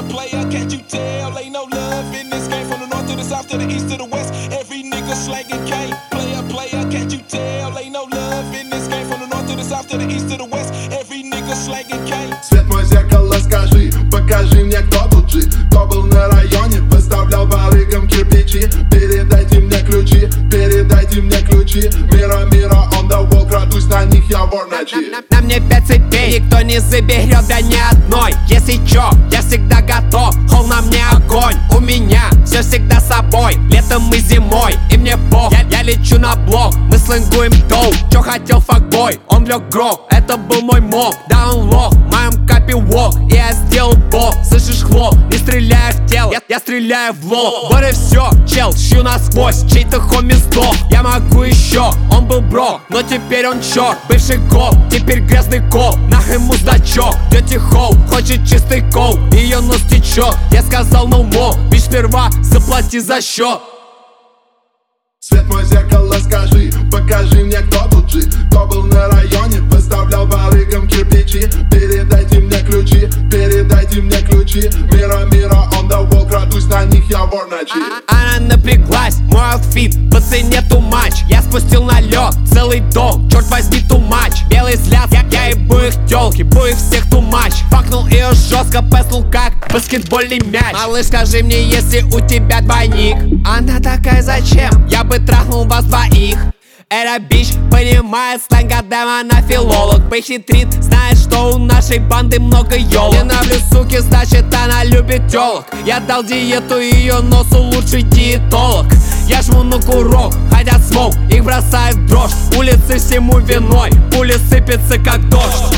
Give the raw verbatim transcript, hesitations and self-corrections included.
player, can't you tell? Ain't no love in this game. From the north to the south to the east to the west, every nigga slanging K. Player, player, can't you tell? Ain't no love in this game. From the north to the south to the east to the west, every nigga slanging K. Свет мой зеркало, скажи, покажи мне, кто тут G. Кто был на районе, выставлял барыгам кирпичи. Передайте мне ключи, передайте мне ключи. Мира, мира, on the wall, крадусь на них, я вор ночи. На, на, на мне пять цепей, никто не заберет, да ни одной. Если чё, я всегда готов, холл на мне огонь. У меня все всегда с собой, летом и зимой, и мне пох. Я, я лечу на блок, мы сленгуем доу. Чё хотел факбой, он лег грох. Это был мой моб, да он лох. В моем капе вок, и я сделал бог. Слышишь хлоп, не стреляю в тело, я, я стреляю в лоб. Вот и все, чел, шью насквозь, чей-то хоми сдох. Я могу еще, он был бро, но теперь он черт. Бывший гол, теперь грязный кол. Нахрен ему значок, тети Хоу хочет чистый кол, ее нос течет. Я сказал no more, бич сперва заплати за счет. Свет мой зеркало, скажи, покажи мне, кто тут G. Кто был на районе, выставлял барыгам кирпичи. Передайте мне ключи, передайте мне ключи. Мира, мира, on the wall, крадусь на них, я вор ночи. Она напряглась, мой аутфит по цене too much. Я спустил на лед целый дом, черт возьми too much. Белый взгляд, я, я ебу их тёлки, бу их всех too much. Факнул ее жестко, песнул как баскетбольный мяч. Малыш, скажи мне, если у тебя двойник. Она такая, зачем? Я бы трахнул вас двоих. Эта бич понимает сленг, гадаем, она филолог. Похитрит, знает, что у нашей банды много ёлок. Ненавлю суки, значит она любит тёлок. Я дал диету ее носу, лучший диетолог. Я жму на курок, хотят смог, их бросает в дрожь. Улицы всему виной, пули сыпятся как дождь.